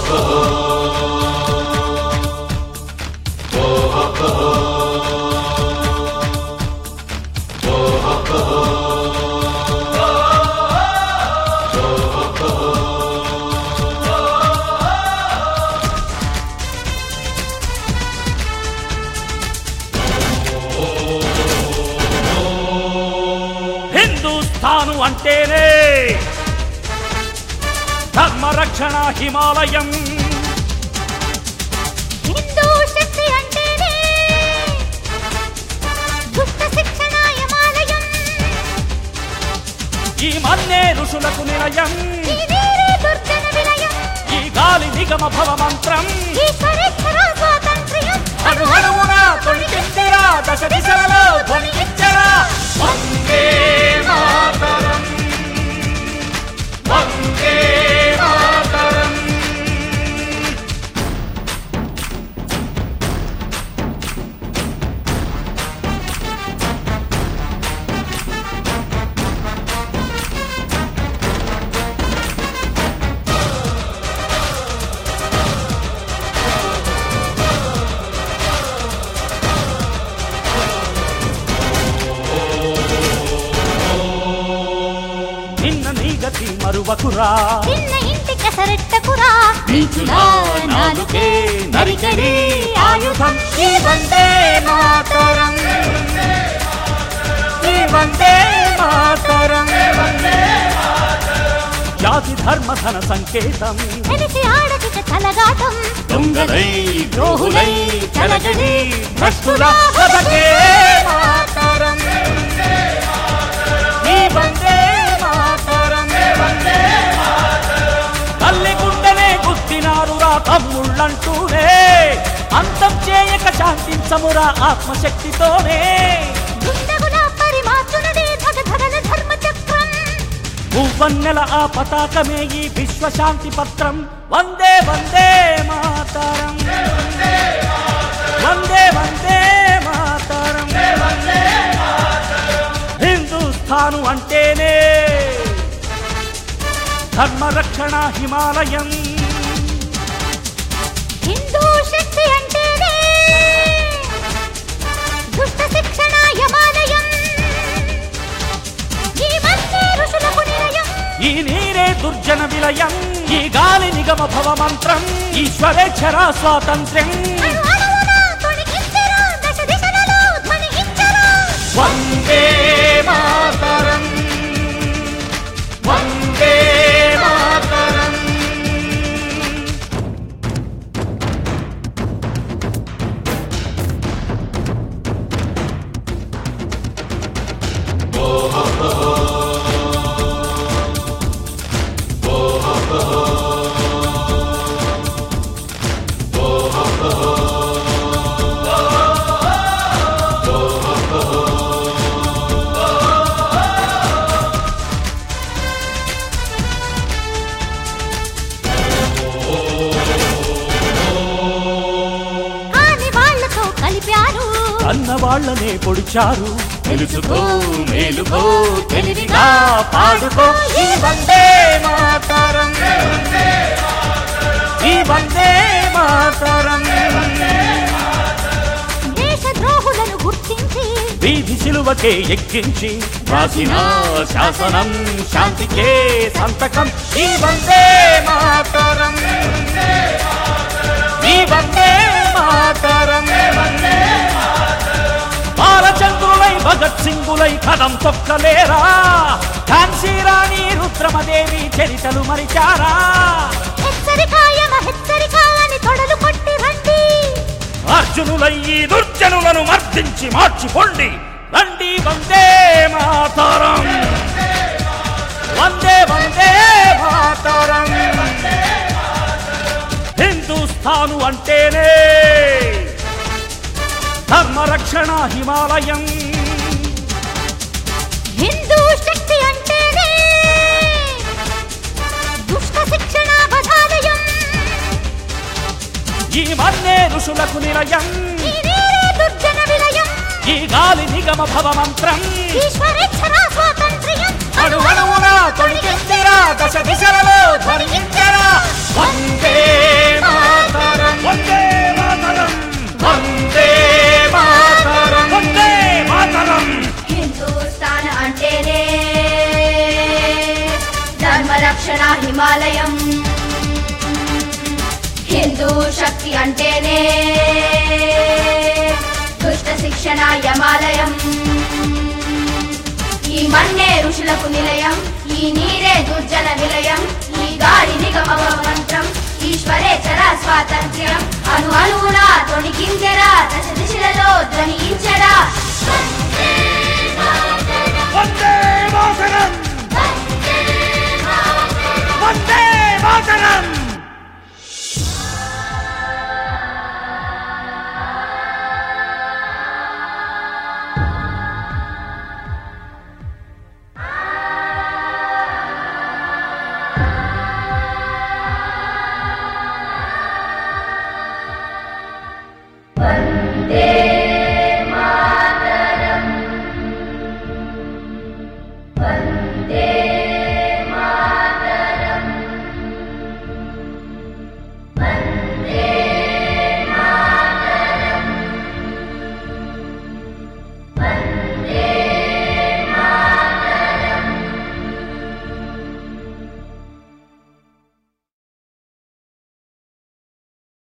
హిందూస్థాను అంటేనే ధర్మరక్షణ హిమాలయం, హిందూ శక్తి అంటేనే దుష్ట శిక్షణ హిమాలయం, ఈ మన్నే ఋషులకు నిలయం, ఈ నీరే దుర్జన విలయం, ఈ గాలి నిగమ భవ మంత్రం, ఈశ్వరేచ్ఛర స్వాతంత్ర్యం అణువణువున తొణికిందిరా, దశ దిశలలో ధ్వనించరా. వందే మాతరం, వందే మాతరం. నిన్న నీ గతి మరువకురా, నిన్న ఇంటి కసరెట్టకురా, నీచుల నాలుకే నరికెడి ఆయుధం. ఈ వందే మాతరం, ఈ వందే మాతరం. జాతి ధర్మ ధన సంకేతం, తెలిసి ఆడదిక చలగాటం, దొంగలై ద్రోహులై చెలగడి భ్రష్టుల బతుకే మాతరం. ఈ వందే మాతరం, తల్లి గుండెనే గుర్తినారురా తమ్ముళ్ళంటూనే, అంతం చేయక శాంతించమురా ఆత్మశక్తితోనే. దుండగుల పరిమార్చునదే ధగధగల ధర్మ చక్రం, భూవన్నెల ఆ పతాకమే ఈ విశ్వశాంతి పత్రం. వందే వందే మాతరం, వందే వందే మాతరం. హిందూస్థాను అంటేనే ధర్మరక్షణ హిమాలయం, హిందూ శక్తి అంటేనే దుష్ట శిక్షణ హిమాలయం, ఈ మన్నే ఋషులకు నిలయం, ఈ నీరే దుర్జన విలయం, ఈ గాలి నిగమ భవ మంత్రం, ఈశ్వరేచ్ఛర స్వాతంత్ర్యం. అణువణువున తొణికించెరా, దశ దిశలలో ధ్వనించెరా. వందే మాతరం, వందే మాతరం. కాని వాళ్ళతో కలిపారు, అన్న వాళ్ళనే పొడిచారు, తెలుసుకో మేలుకో తెలివిగా పాడుకో. ఈ వందే మాతరం, ఈ వందే మాతరం. దేశ ద్రోహులను గుర్తించి వీధి సిలువకే ఎక్కించి రాసిన శాసనం శాంతికే సంతకం. ఈ వందే మాతరం, ఈ వందే మాతరం. బాలచంద్రులై భగత్ సింగులై కదం తొక్కలేరా, ఝాన్సీ రాణి రుద్రమదేవి చరితలు మరిచారా. హెచ్చరికాయమ హెచ్చరిక అని తొడలు కొట్టి రండి, అర్జునులై ఈ దుర్జనులను మర్దించి మార్చిపోండి రండి. వందే మాతరం, వందే వందే మాతరం. హిందూస్థాను అంటేనే ధర్మరక్షణ హిమాలయం, హిందూ శక్తి అంటేనే దుష్ట శిక్షణ బధాలయం, ఈ మన్నే ఋషులకు నిలయం, ఈ నీరే దుర్జన విలయం, ఈ గాలి నిగమ భవ మంత్రం, ఈశ్వరేచ్ఛర స్వాతంత్ర్యం అణు అణువున తొణికిందిరా దశ దిశలలో ధ్వనించరా వందే మాతరం వందే మాతరం వందే మాతరం వందే మాతరం హిందూస్థాన్ అంటేనే ధర్మరక్షణ హిమాలయం హిందూ శక్తి అంటేనే దుష్ట శిక్షణ యమాలయం ఈ మన్నే ఋషులకు నిలయం ఈ నీరే దుర్జన విలయం ఈ గాలి నిగమ మంత్రం ఈశ్వరేచరా స్వాతంత్ర్యం అణు అణువునా తొణికించెరా దశ దిశలలో ధ్వనించెరా